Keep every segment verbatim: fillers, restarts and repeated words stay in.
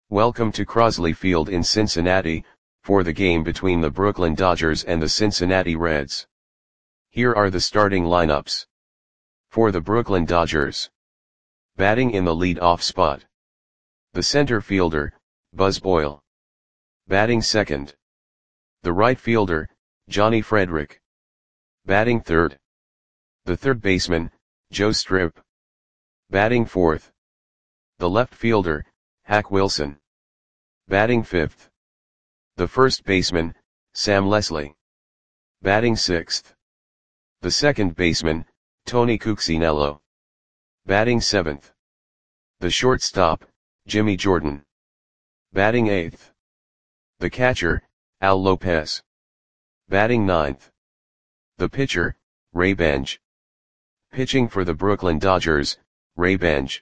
Welcome to Crosley Field in Cincinnati, for the game between the Brooklyn Dodgers and the Cincinnati Reds. Here are the starting lineups. For the Brooklyn Dodgers. Batting in the lead-off spot. The center fielder, Buzz Boyle. Batting second. The right fielder, Johnny Frederick. Batting third. The third baseman, Joe Strip. Batting fourth. The left fielder, Hack Wilson. Batting fifth. The first baseman, Sam Leslie. Batting sixth. The second baseman, Tony Cuccinello. Batting seventh. The shortstop, Jimmy Jordan. Batting eighth. The catcher, Al Lopez. Batting ninth. The pitcher, Ray Benj. Pitching for the Brooklyn Dodgers, Ray Benj.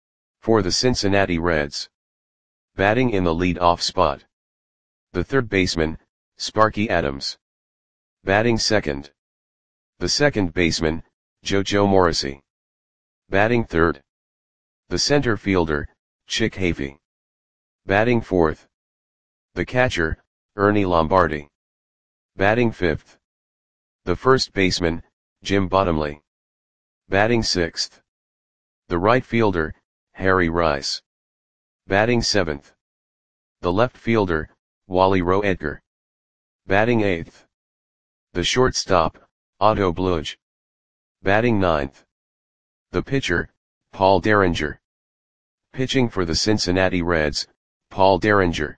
For the Cincinnati Reds. Batting in the lead-off spot. The third baseman, Sparky Adams. Batting second. The second baseman, JoJo Morrissey. Batting third. The center fielder, Chick Hafey. Batting fourth. The catcher, Ernie Lombardi. Batting fifth. The first baseman, Jim Bottomley. Batting sixth. The right fielder, Harry Rice. Batting seventh. The left fielder, Wally Roe Edgar. Batting eighth. The shortstop, Otto Bludge. Batting ninth. The pitcher, Paul Derringer. Pitching for the Cincinnati Reds, Paul Derringer.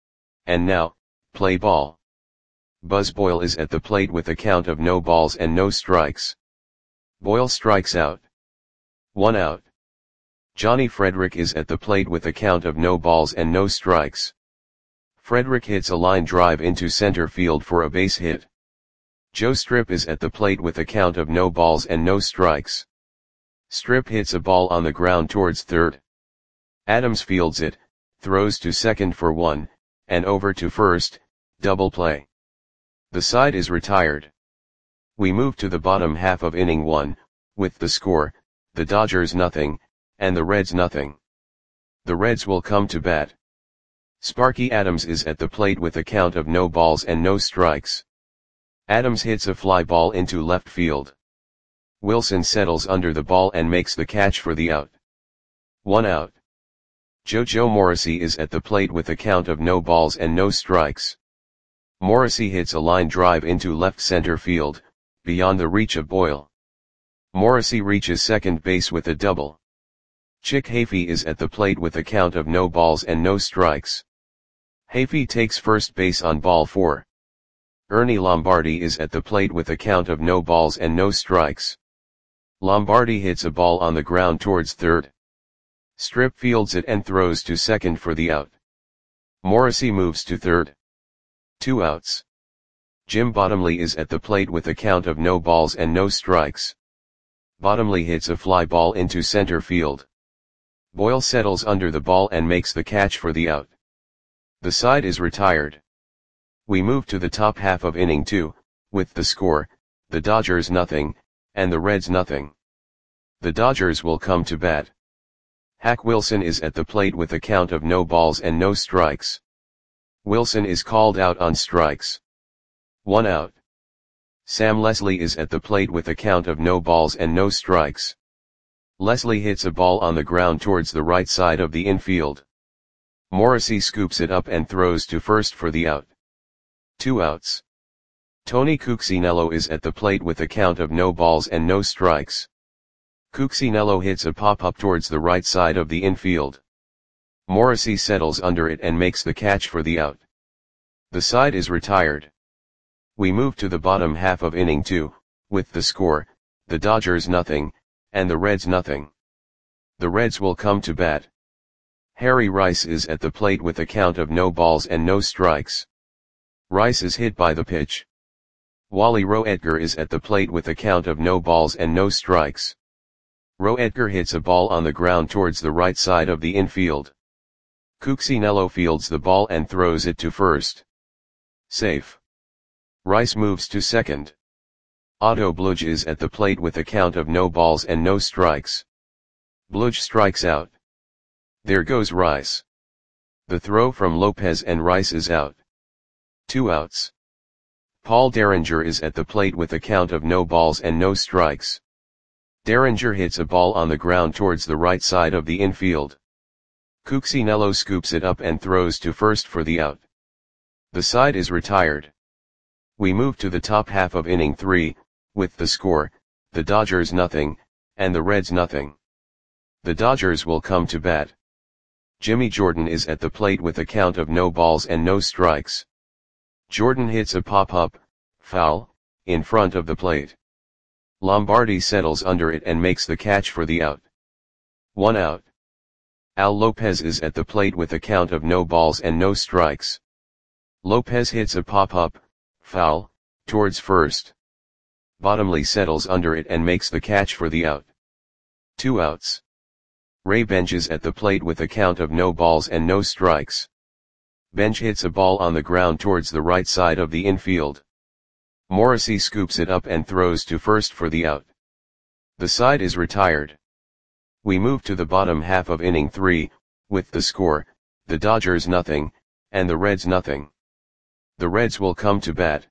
And now, play ball. Buzz Boyle is at the plate with a count of no balls and no strikes. Boyle strikes out. One out. Johnny Frederick is at the plate with a count of no balls and no strikes. Frederick hits a line drive into center field for a base hit. Joe Strip is at the plate with a count of no balls and no strikes. Strip hits a ball on the ground towards third. Adams fields it, throws to second for one, and over to first, double play. The side is retired. We move to the bottom half of inning one, with the score, the Dodgers nothing, and the Reds nothing. The Reds will come to bat. Sparky Adams is at the plate with a count of no balls and no strikes. Adams hits a fly ball into left field. Wilson settles under the ball and makes the catch for the out. One out. JoJo Morrissey is at the plate with a count of no balls and no strikes. Morrissey hits a line drive into left center field, beyond the reach of Boyle. Morrissey reaches second base with a double. Chick Hafey is at the plate with a count of no balls and no strikes. Hafey takes first base on ball four. Ernie Lombardi is at the plate with a count of no balls and no strikes. Lombardi hits a ball on the ground towards third. Strip fields it and throws to second for the out. Morrissey moves to third. Two outs. Jim Bottomley is at the plate with a count of no balls and no strikes. Bottomley hits a fly ball into center field. Boyle settles under the ball and makes the catch for the out. The side is retired. We move to the top half of inning two, with the score, the Dodgers nothing, and the Reds nothing. The Dodgers will come to bat. Hack Wilson is at the plate with a count of no balls and no strikes. Wilson is called out on strikes. One out. Sam Leslie is at the plate with a count of no balls and no strikes. Leslie hits a ball on the ground towards the right side of the infield. Morrissey scoops it up and throws to first for the out. Two outs. Tony Cuccinello is at the plate with a count of no balls and no strikes. Cuccinello hits a pop-up towards the right side of the infield. Morrissey settles under it and makes the catch for the out. The side is retired. We move to the bottom half of inning two, with the score, the Dodgers nothing, and the Reds nothing. The Reds will come to bat. Harry Rice is at the plate with a count of no balls and no strikes. Rice is hit by the pitch. Wally Roe Edgar is at the plate with a count of no balls and no strikes. Roe Edgar hits a ball on the ground towards the right side of the infield. Cuccinello fields the ball and throws it to first. Safe. Rice moves to second. Otto Bludge is at the plate with a count of no balls and no strikes. Bludge strikes out. There goes Rice. The throw from Lopez and Rice is out. Two outs. Paul Derringer is at the plate with a count of no balls and no strikes. Derringer hits a ball on the ground towards the right side of the infield. Cuccinello scoops it up and throws to first for the out. The side is retired. We move to the top half of inning three, with the score, the Dodgers nothing, and the Reds nothing. The Dodgers will come to bat. Jimmy Jordan is at the plate with a count of no balls and no strikes. Jordan hits a pop-up, foul, in front of the plate. Lombardi settles under it and makes the catch for the out. One out. Al Lopez is at the plate with a count of no balls and no strikes. Lopez hits a pop-up, foul, towards first. Bottomley settles under it and makes the catch for the out. Two outs. Ray Bench is at the plate with a count of no balls and no strikes. Bench hits a ball on the ground towards the right side of the infield. Morrissey scoops it up and throws to first for the out. The side is retired. We move to the bottom half of inning three, with the score, the Dodgers nothing, and the Reds nothing. The Reds will come to bat.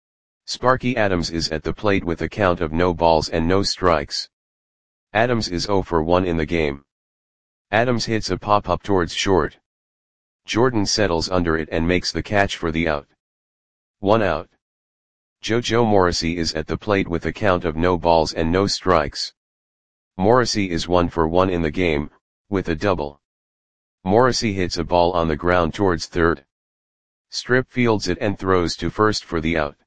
Sparky Adams is at the plate with a count of no balls and no strikes. Adams is oh for one in the game. Adams hits a pop-up towards short. Jordan settles under it and makes the catch for the out. One out. JoJo Morrissey is at the plate with a count of no balls and no strikes. Morrissey is one for one in the game, with a double. Morrissey hits a ball on the ground towards third. Strip fields it and throws to first for the out.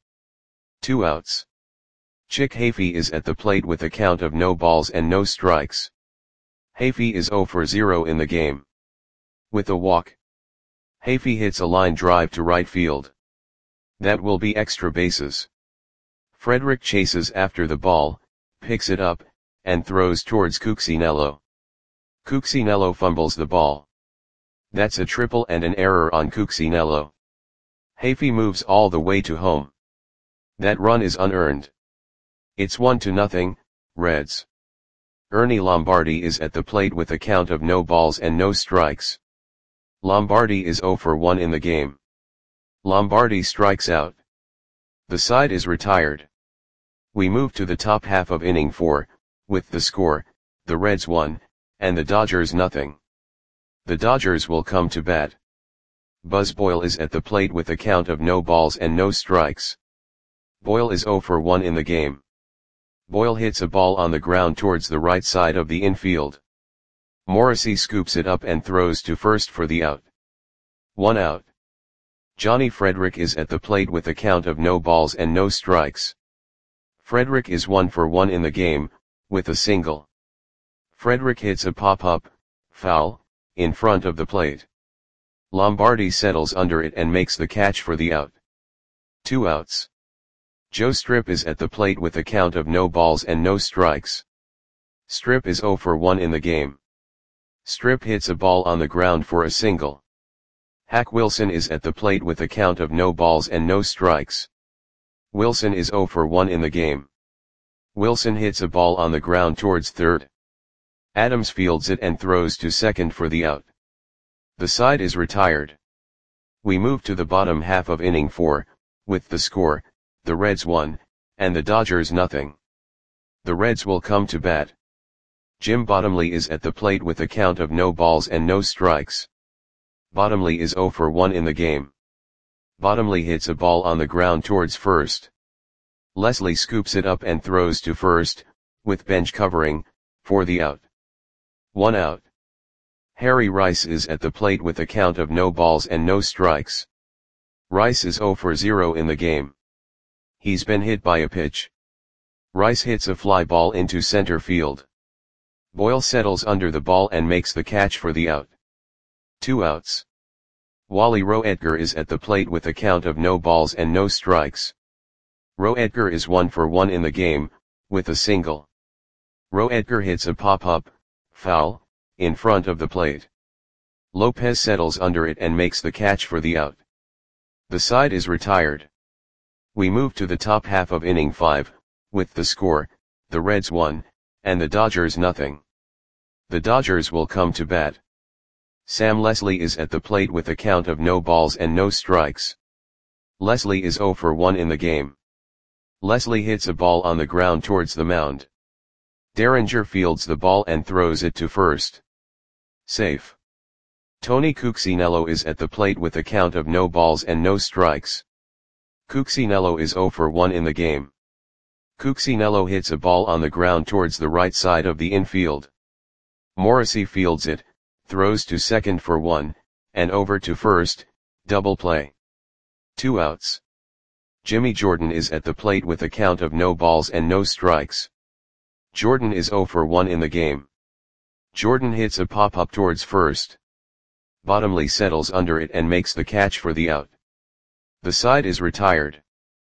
Two outs. Chick Hafey is at the plate with a count of no balls and no strikes. Hafey is oh for zero in the game. With a walk. Hafey hits a line drive to right field. That will be extra bases. Frederick chases after the ball, picks it up, and throws towards Cuccinello. Cuccinello fumbles the ball. That's a triple and an error on Cuccinello. Hafey moves all the way to home. That run is unearned. It's one to nothing, Reds. Ernie Lombardi is at the plate with a count of no balls and no strikes. Lombardi is oh for one in the game. Lombardi strikes out. The side is retired. We move to the top half of inning four, with the score, the Reds one, and the Dodgers nothing. The Dodgers will come to bat. Buzz Boyle is at the plate with a count of no balls and no strikes. Boyle is oh for one in the game. Boyle hits a ball on the ground towards the right side of the infield. Morrissey scoops it up and throws to first for the out. One out. Johnny Frederick is at the plate with a count of no balls and no strikes. Frederick is one for one in the game, with a single. Frederick hits a pop-up, foul, in front of the plate. Lombardi settles under it and makes the catch for the out. Two outs. Joe Strip is at the plate with a count of no balls and no strikes. Strip is oh for one in the game. Strip hits a ball on the ground for a single. Hack Wilson is at the plate with a count of no balls and no strikes. Wilson is oh for one in the game. Wilson hits a ball on the ground towards third. Adams fields it and throws to second for the out. The side is retired. We move to the bottom half of inning four, with the score, the Reds one, and the Dodgers nothing. The Reds will come to bat. Jim Bottomley is at the plate with a count of no balls and no strikes. Bottomley is oh for one in the game. Bottomley hits a ball on the ground towards first. Leslie scoops it up and throws to first, with Bench covering, for the out. One out. Harry Rice is at the plate with a count of no balls and no strikes. Rice is oh for zero in the game. He's been hit by a pitch. Rice hits a fly ball into center field. Boyle settles under the ball and makes the catch for the out. Two outs. Wally Roedger is at the plate with a count of no balls and no strikes. Roedger is one for one in the game, with a single. Roedger hits a pop-up, foul, in front of the plate. Lopez settles under it and makes the catch for the out. The side is retired. We move to the top half of inning five, with the score, the Reds one, and the Dodgers nothing. The Dodgers will come to bat. Sam Leslie is at the plate with a count of no balls and no strikes. Leslie is zero for one in the game. Leslie hits a ball on the ground towards the mound. Derringer fields the ball and throws it to first. Safe. Tony Cuccinello is at the plate with a count of no balls and no strikes. Cuccinello is zero for one in the game. Cuccinello hits a ball on the ground towards the right side of the infield. Morrissey fields it, throws to second for one, and over to first, double play. Two outs. Jimmy Jordan is at the plate with a count of no balls and no strikes. Jordan is zero for one in the game. Jordan hits a pop-up towards first. Bottomley settles under it and makes the catch for the out. The side is retired.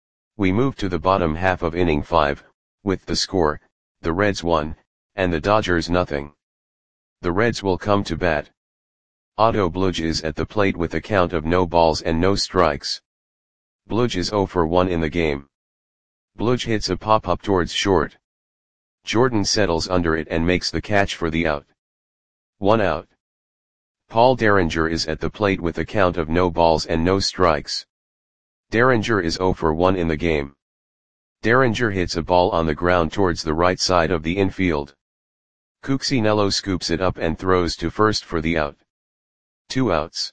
We move to the bottom half of inning five, with the score, the Reds one, and the Dodgers nothing. The Reds will come to bat. Otto Bludge is at the plate with a count of no balls and no strikes. Bludge is zero for one in the game. Bludge hits a pop-up towards short. Jordan settles under it and makes the catch for the out. One out. Paul Derringer is at the plate with a count of no balls and no strikes. Derringer is zero for one in the game. Derringer hits a ball on the ground towards the right side of the infield. Cuccinello scoops it up and throws to first for the out. Two outs.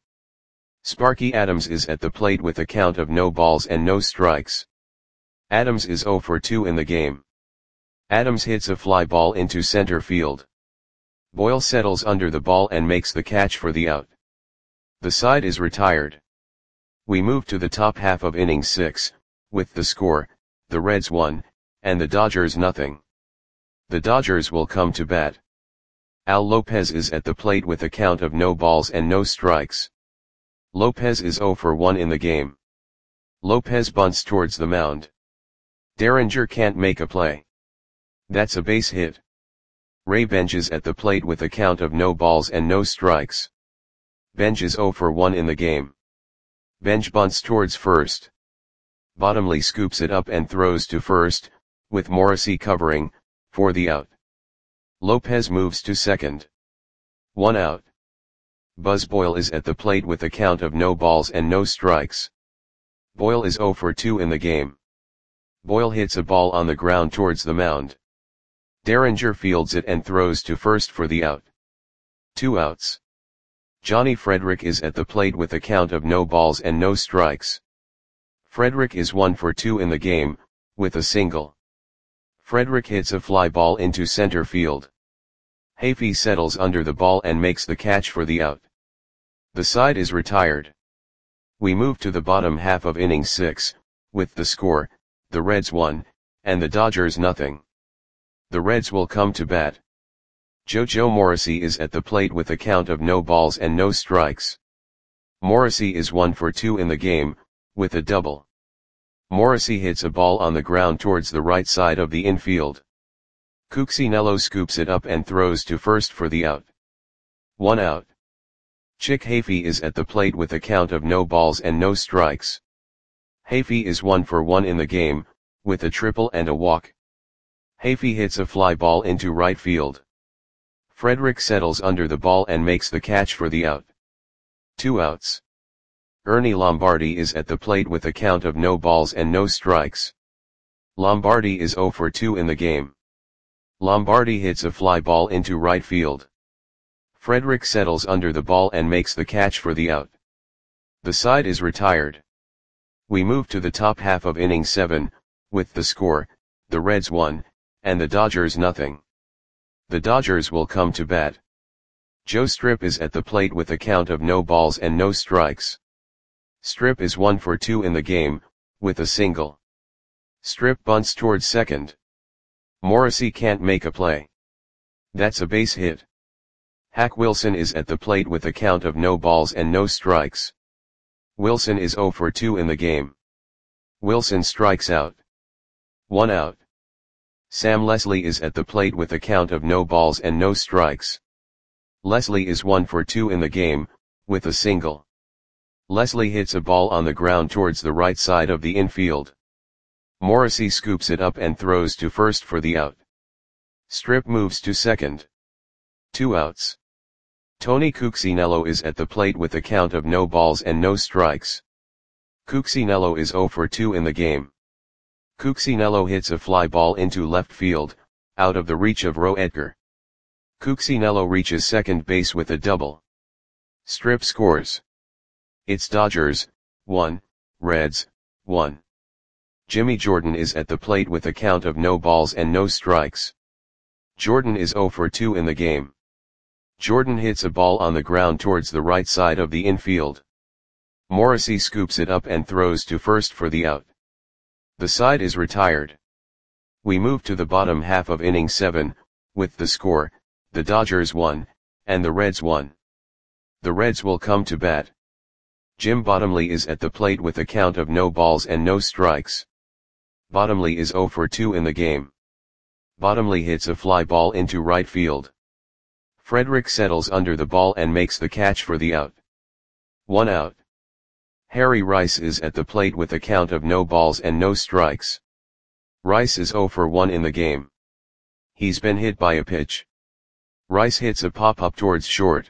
Sparky Adams is at the plate with a count of no balls and no strikes. Adams is zero for two in the game. Adams hits a fly ball into center field. Boyle settles under the ball and makes the catch for the out. The side is retired. We move to the top half of inning six, with the score, the Reds one, and the Dodgers nothing. The Dodgers will come to bat. Al Lopez is at the plate with a count of no balls and no strikes. Lopez is zero for one in the game. Lopez bunts towards the mound. Derringer can't make a play. That's a base hit. Ray Benj is at the plate with a count of no balls and no strikes. Benj is zero for one in the game. Benj bunts towards first. Bottomley scoops it up and throws to first, with Morrissey covering, for the out. Lopez moves to second. One out. Buzz Boyle is at the plate with a count of no balls and no strikes. Boyle is zero for two in the game. Boyle hits a ball on the ground towards the mound. Derringer fields it and throws to first for the out. Two outs. Johnny Frederick is at the plate with a count of no balls and no strikes. Frederick is one for two in the game, with a single. Frederick hits a fly ball into center field. Hafey settles under the ball and makes the catch for the out. The side is retired. We move to the bottom half of inning six, with the score, the Reds one, and the Dodgers nothing. The Reds will come to bat. JoJo Morrissey is at the plate with a count of no balls and no strikes. Morrissey is one for two in the game, with a double. Morrissey hits a ball on the ground towards the right side of the infield. Cuccinello scoops it up and throws to first for the out. One out. Chick Hafey is at the plate with a count of no balls and no strikes. Hafey is one for one in the game, with a triple and a walk. Hafey hits a fly ball into right field. Frederick settles under the ball and makes the catch for the out. Two outs. Ernie Lombardi is at the plate with a count of no balls and no strikes. Lombardi is zero for two in the game. Lombardi hits a fly ball into right field. Frederick settles under the ball and makes the catch for the out. The side is retired. We move to the top half of inning seven, with the score, the Reds one, and the Dodgers nothing. The Dodgers will come to bat. Joe Strip is at the plate with a count of no balls and no strikes. Strip is one for two in the game, with a single. Strip bunts towards second. Morrissey can't make a play. That's a base hit. Hack Wilson is at the plate with a count of no balls and no strikes. Wilson is zero for two in the game. Wilson strikes out. One out. Sam Leslie is at the plate with a count of no balls and no strikes. Leslie is one for two in the game, with a single. Leslie hits a ball on the ground towards the right side of the infield. Morrissey scoops it up and throws to first for the out. Strip moves to second. Two outs. Tony Cuccinello is at the plate with a count of no balls and no strikes. Cuccinello is zero for two in the game. Cuccinello hits a fly ball into left field, out of the reach of Ro Edgar. Cuccinello reaches second base with a double. Strip scores. It's Dodgers, one, Reds, one. Jimmy Jordan is at the plate with a count of no balls and no strikes. Jordan is zero for two in the game. Jordan hits a ball on the ground towards the right side of the infield. Morrissey scoops it up and throws to first for the out. The side is retired. We move to the bottom half of inning seven, with the score, the Dodgers won, and the Reds won. The Reds will come to bat. Jim Bottomley is at the plate with a count of no balls and no strikes. Bottomley is zero for two in the game. Bottomley hits a fly ball into right field. Frederick settles under the ball and makes the catch for the out. One out. Harry Rice is at the plate with a count of no balls and no strikes. Rice is zero for one in the game. He's been hit by a pitch. Rice hits a pop-up towards short.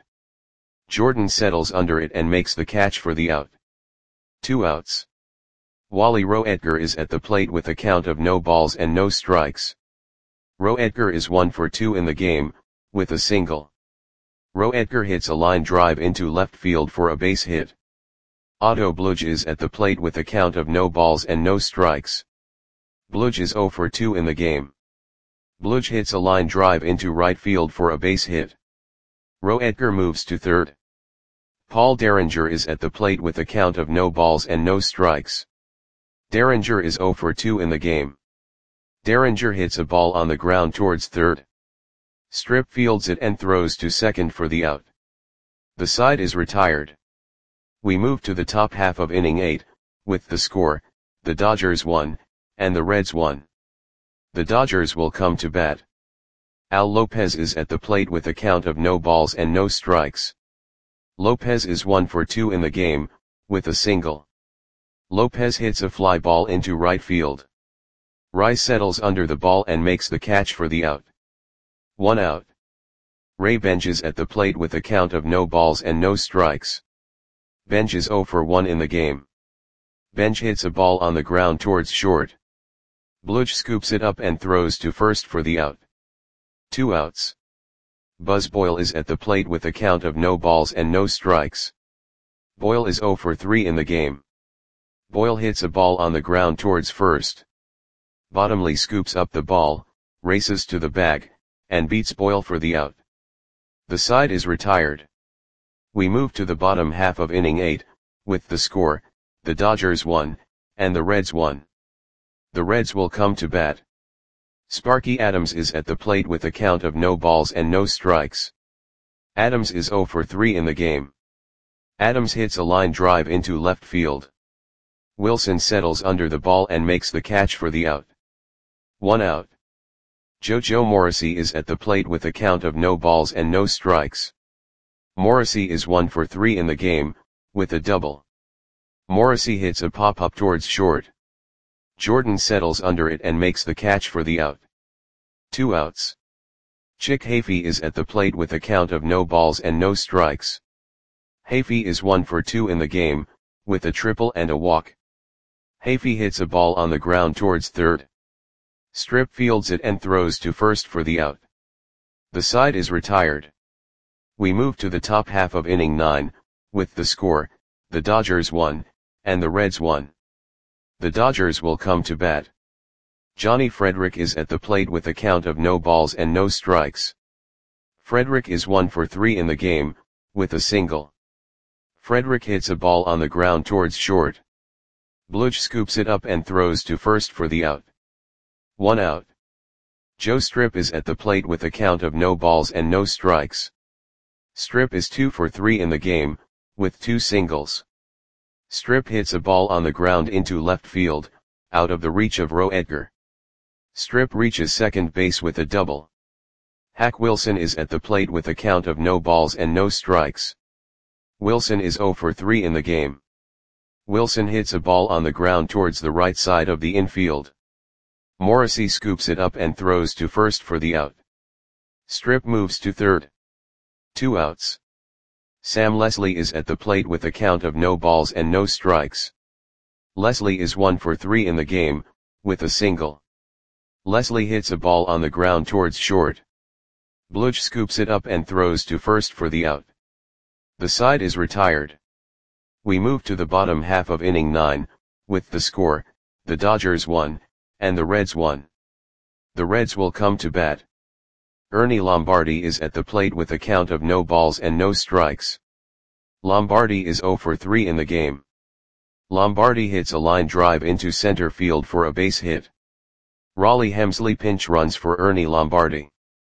Jordan settles under it and makes the catch for the out. Two outs. Wally Ro Edgar is at the plate with a count of no balls and no strikes. Ro Edgar is one for two in the game, with a single. Ro Edgar hits a line drive into left field for a base hit. Otto Bludge is at the plate with a count of no balls and no strikes. Bludge is zero for two in the game. Bludge hits a line drive into right field for a base hit. Ro Edgar moves to third. Paul Derringer is at the plate with a count of no balls and no strikes. Derringer is zero for two in the game. Derringer hits a ball on the ground towards third. Strip fields it and throws to second for the out. The side is retired. We move to the top half of inning eight, with the score, the Dodgers won, and the Reds won. The Dodgers will come to bat. Al Lopez is at the plate with a count of no balls and no strikes. Lopez is one for two in the game, with a single. Lopez hits a fly ball into right field. Rice settles under the ball and makes the catch for the out. One out. Ray Benj is at the plate with a count of no balls and no strikes. Benj is zero for one in the game. Benj hits a ball on the ground towards short. Bludge scoops it up and throws to first for the out. Two outs. Buzz Boyle is at the plate with a count of no balls and no strikes. Boyle is zero for three in the game. Boyle hits a ball on the ground towards first. Bottomley scoops up the ball, races to the bag, and beats Boyle for the out. The side is retired. We move to the bottom half of inning eight, with the score, the Dodgers won, and the Reds won. The Reds will come to bat. Sparky Adams is at the plate with a count of no balls and no strikes. Adams is zero for three in the game. Adams hits a line drive into left field. Wilson settles under the ball and makes the catch for the out. One out. JoJo Morrissey is at the plate with a count of no balls and no strikes. Morrissey is one for three in the game, with a double. Morrissey hits a pop-up towards short. Jordan settles under it and makes the catch for the out. Two outs. Chick Hafey is at the plate with a count of no balls and no strikes. Hafey is one for two in the game, with a triple and a walk. Hafey hits a ball on the ground towards third. Strip fields it and throws to first for the out. The side is retired. We move to the top half of inning nine, with the score, the Dodgers won, and the Reds won. The Dodgers will come to bat. Johnny Frederick is at the plate with a count of no balls and no strikes. Frederick is one for three in the game, with a single. Frederick hits a ball on the ground towards short. Bludge scoops it up and throws to first for the out. One out. Joe Strip is at the plate with a count of no balls and no strikes. Strip is two for three in the game, with two singles. Strip hits a ball on the ground into left field, out of the reach of Ro Edgar. Strip reaches second base with a double. Hack Wilson is at the plate with a count of no balls and no strikes. Wilson is zero for three in the game. Wilson hits a ball on the ground towards the right side of the infield. Morrissey scoops it up and throws to first for the out. Strip moves to third. Two outs. Sam Leslie is at the plate with a count of no balls and no strikes. Leslie is one for three in the game, with a single. Leslie hits a ball on the ground towards short. Bludge scoops it up and throws to first for the out. The side is retired. We move to the bottom half of inning nine, with the score, the Dodgers won, and the Reds won. The Reds will come to bat. Ernie Lombardi is at the plate with a count of no balls and no strikes. Lombardi is zero for three in the game. Lombardi hits a line drive into center field for a base hit. Raleigh Hemsley pinch runs for Ernie Lombardi.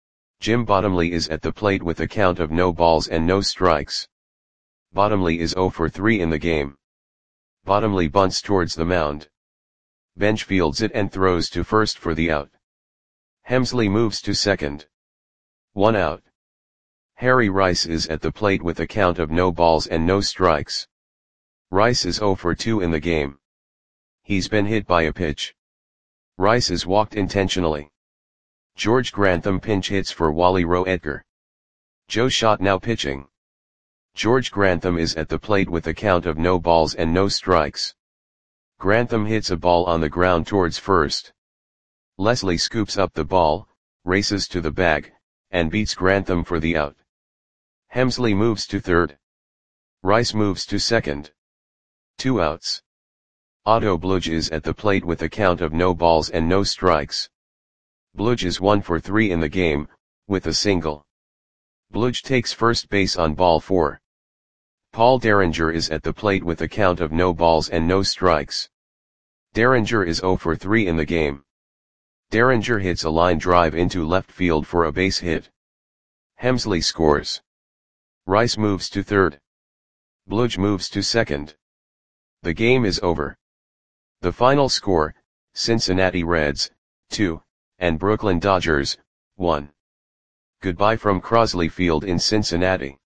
Jim Bottomley is at the plate with a count of no balls and no strikes. Bottomley is zero for three in the game. Bottomley bunts towards the mound. Bench fields it and throws to first for the out. Hemsley moves to second. One out. Harry Rice is at the plate with a count of no balls and no strikes. Rice is zero for two in the game. He's been hit by a pitch. Rice is walked intentionally. George Grantham pinch hits for Wally Roe Edgar. Joe Schott now pitching. George Grantham is at the plate with a count of no balls and no strikes. Grantham hits a ball on the ground towards first. Leslie scoops up the ball, races to the bag, and beats Grantham for the out. Hemsley moves to third. Rice moves to second. Two outs. Otto Bludge is at the plate with a count of no balls and no strikes. Bludge is one for three in the game, with a single. Bludge takes first base on ball four. Paul Derringer is at the plate with a count of no balls and no strikes. Derringer is zero for three in the game. Derringer hits a line drive into left field for a base hit. Hemsley scores. Rice moves to third. Bludge moves to second. The game is over. The final score, Cincinnati Reds, two, and Brooklyn Dodgers, one. Goodbye from Crosley Field in Cincinnati.